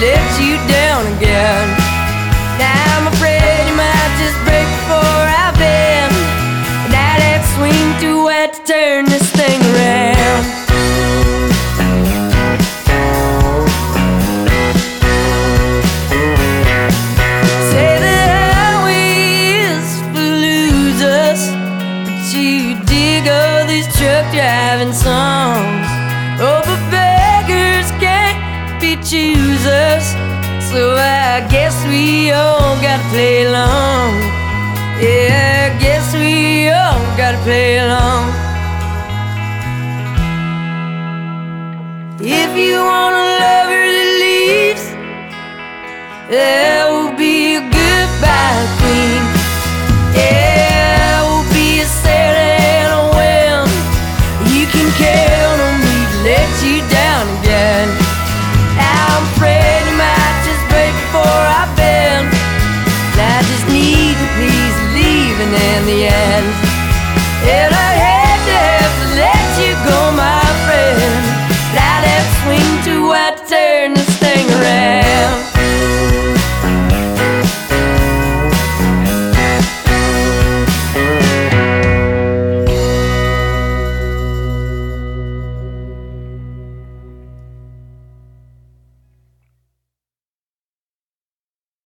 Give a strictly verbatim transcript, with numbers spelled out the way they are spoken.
let you down again. Now I'm afraid you might just break before I bend. Now that swing too wet to turn this thing around. Say the highway is for losers, but you dig all these truck driving songs. Oh, but beggars can't be choosers, so I guess we all gotta play along. Yeah, I guess we all gotta play along.